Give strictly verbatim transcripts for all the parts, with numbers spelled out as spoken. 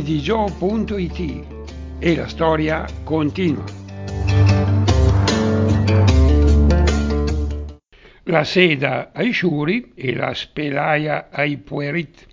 edigio punto it e la storia continua. La seda ai Shuri e la spelaia ai Puerit.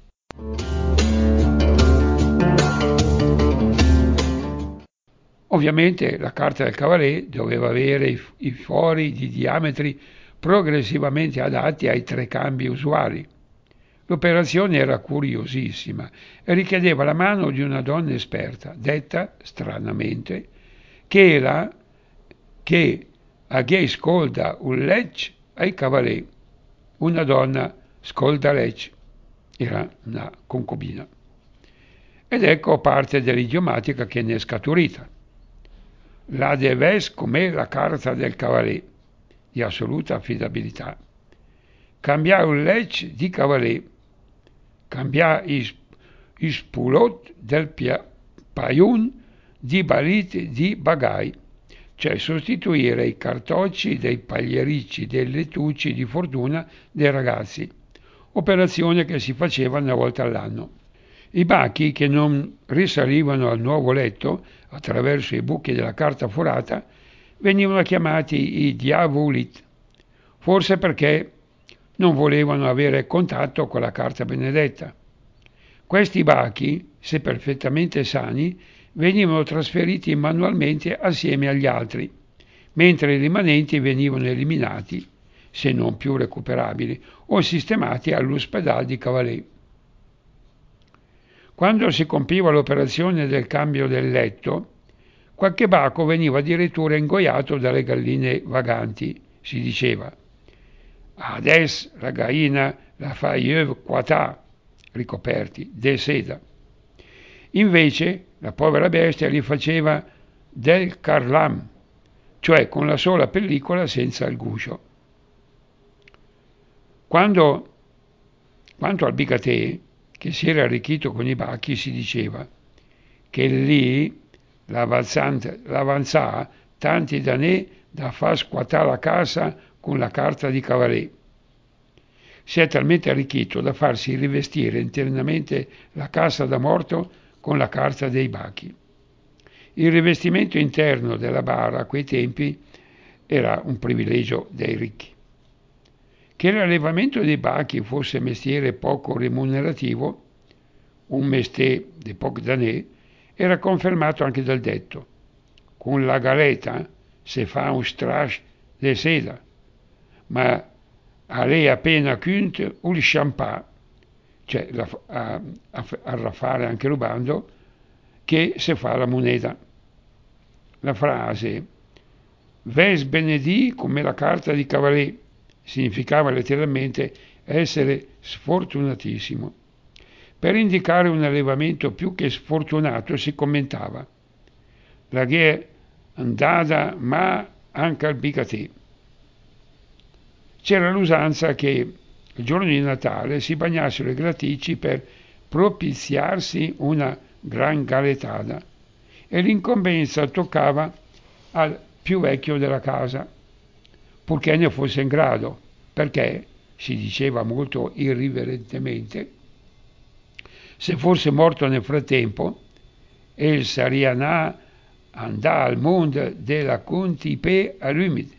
Ovviamente la carta del cavalier doveva avere i, i fori di diametri progressivamente adatti ai tre cambi usuali. L'operazione era curiosissima e richiedeva la mano di una donna esperta, detta, stranamente, che era che aghiei scolda un lec ai cavalier. Una donna scolda lec, era una concubina. Ed ecco parte dell'idiomatica che ne è scaturita. La deves come la carta del cavalier, di assoluta affidabilità. Cambiare un lec di cavalier, cambiare i spulot del pia, paiun di balit di bagai, cioè sostituire i cartocci dei pagliericci, dei lettucci di fortuna dei ragazzi, operazione che si faceva una volta all'anno. I bachi che non risalivano al nuovo letto attraverso i buchi della carta forata venivano chiamati i diavolit, forse perché non volevano avere contatto con la carta benedetta. Questi bachi, se perfettamente sani, venivano trasferiti manualmente assieme agli altri, mentre i rimanenti venivano eliminati, se non più recuperabili, o sistemati all'ospedale di cavalier. Quando si compiva l'operazione del cambio del letto, qualche baco veniva addirittura ingoiato dalle galline vaganti, si diceva. Adesso la gallina la fa io quatà, ricoperti, de seda. Invece la povera bestia li faceva del carlam, cioè con la sola pellicola senza il guscio. Quando, quanto al bigatè, che si era arricchito con i bacchi, si diceva che lì l'avanzà tanti danè da far squattare la casa con la carta di cavalier. Si è talmente arricchito da farsi rivestire internamente la casa da morto con la carta dei bachi. Il rivestimento interno della bara a quei tempi era un privilegio dei ricchi. Che l'allevamento dei bachi fosse mestiere poco remunerativo, un mestiere di poc danè, era confermato anche dal detto. Con la galeta si fa un strash di seda, ma a lei appena chiunt un champagne, cioè a, a, a raffare anche rubando, che si fa la moneta. La frase Ves benedì come la carta di cavalier significava letteralmente essere sfortunatissimo. Per indicare un allevamento più che sfortunato si commentava la che andata ma anche al bigatè. C'era l'usanza che il giorno di Natale si bagnassero i graticci per propiziarsi una gran galettada e l'incombenza toccava al più vecchio della casa, purché ne fosse in grado, perché, si diceva molto irriverentemente, se fosse morto nel frattempo, el sarianà andà al mondo della contipè all'umide,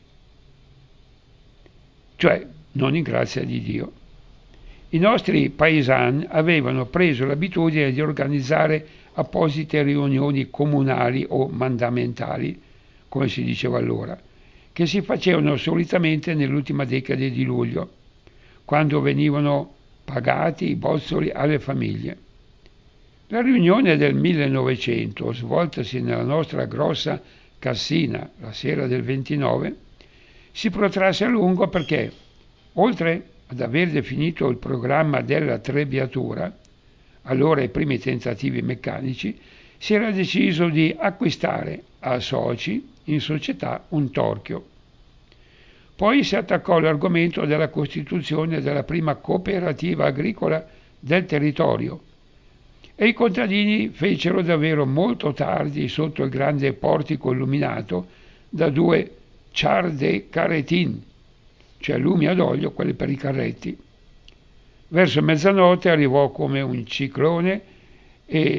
cioè non in grazia di Dio. I nostri paesani avevano preso l'abitudine di organizzare apposite riunioni comunali o mandamentali, come si diceva allora, che si facevano solitamente nell'ultima decade di luglio, quando venivano pagati i bozzoli alle famiglie. La riunione del millenovecento, svoltasi nella nostra grossa cassina la sera del ventinove, si protrasse a lungo perché, oltre ad aver definito il programma della trebbiatura, allora i primi tentativi meccanici, si era deciso di acquistare a soci in società un torchio. Poi si attaccò all'argomento della costituzione della prima cooperativa agricola del territorio e i contadini fecero davvero molto tardi sotto il grande portico illuminato da due char de carretin, cioè lumi ad olio, quelli per i carretti. Verso mezzanotte arrivò come un ciclone e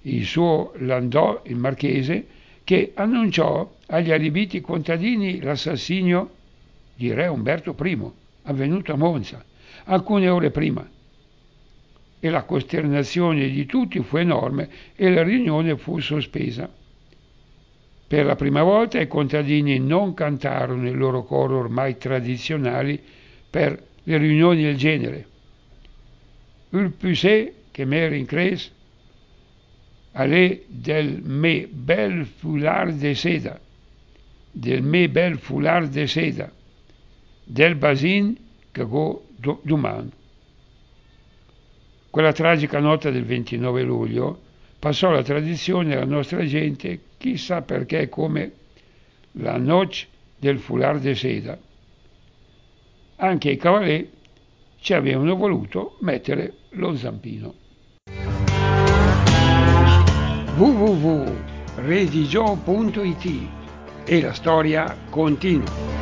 il suo landò, il marchese, che annunciò agli allibiti contadini l'assassinio di re Umberto primo, avvenuto a Monza, alcune ore prima. E la costernazione di tutti fu enorme e la riunione fu sospesa. Per la prima volta i contadini non cantarono i loro coro ormai tradizionali per le riunioni del genere. Il pusé che me rincres, allez del me bel foulard de seda, del me bel foulard de seda, del basin que go duman. Quella tragica notte del ventinove luglio passò la tradizione alla nostra gente, chissà perché, come la noce del foulard de seda. Anche i cavalieri ci avevano voluto mettere lo zampino. w w w punto redigio punto it e la storia continua.